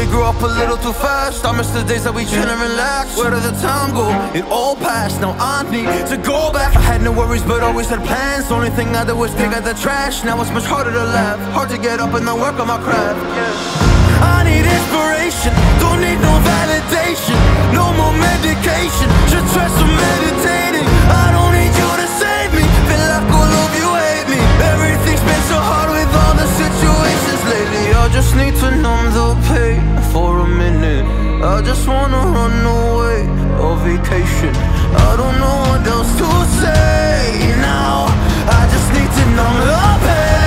we grew up a little too fast. I miss the days that we chill and relax. Where did the time go? It all passed, now I need to go back. I had no worries but always had plans. The only thing I did was dig out the trash. Now it's much harder to laugh, hard to get up and then work on my craft. I need inspiration, don't need no validation. No more medication, just try some meditating. I don't need you to save me, feel like all of you hate me. Everything's been so hard with all the situations lately. I just need to numb the pain for a minute. I just wanna run away on vacation. I don't know what else to say now. I just need to numb the pain.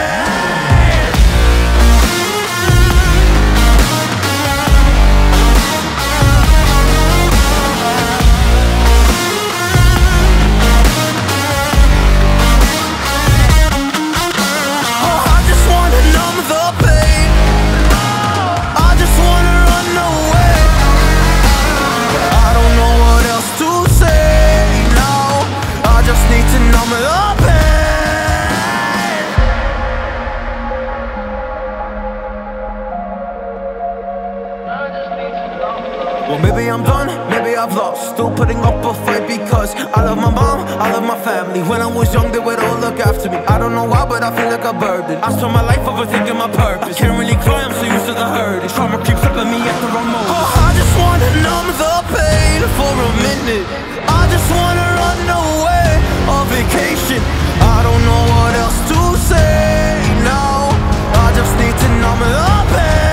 Well, maybe I'm done, maybe I've lost. Still putting up a fight because I love my mom, I love my family. When I was young, they would all look after me. I don't know why, but I feel like a burden. I spend my life overthinking my purpose. Can't really cry, I'm so used to the hurt. Trauma keeps flipping me at the wrong moment. Oh, I just wanna numb the pain for a minute. I just wanna run away on vacation. I don't know what else to say now. I just need to numb the pain.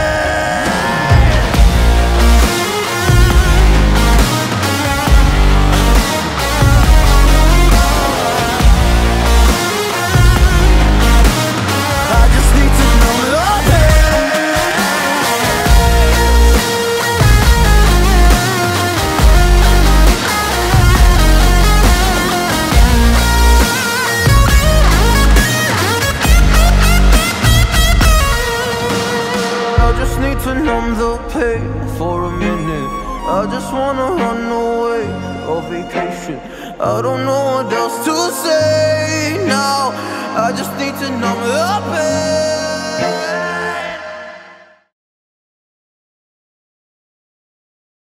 To numb the pain for a minute. I just wanna run away on vacation. I don't know what else to say now. I just need to numb the pain.